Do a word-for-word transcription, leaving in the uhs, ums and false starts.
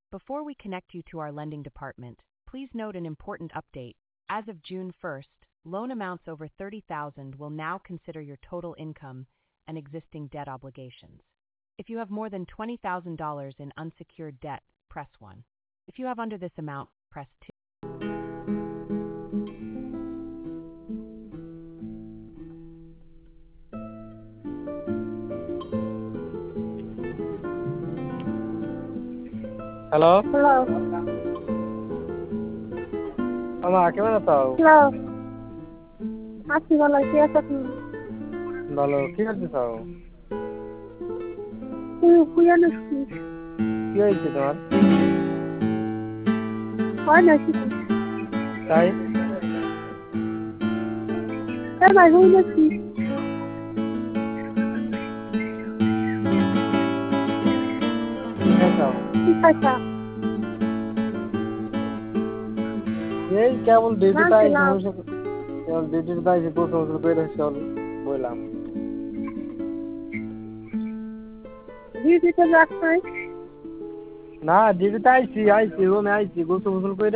Before we connect you to our lending department, please note an important update. As of June first, loan amounts over thirty thousand dollars will now consider your total income and existing debt obligations. If you have more than twenty thousand dollars in unsecured debt, press one. If you have under this amount, press two. Hello? Hello. Ama, ¿qué me pasó? Hello. Así va la tía aquí. Dalo, ¿qué haces ahora? Fui fui a la escuela. ¿Qué hay que tomar? Hoy no sí. ¿Sai? Es más hoy no sí. ¿Qué pasó? Sí pasa. এই cable digital Hello. Cable digital যে প্রশ্ন উত্তর করে চল বললাম দিদি তো রাখছাই। না ডিজিটাল আইছি আইছি রুমে আইছি গোসল গোসল করে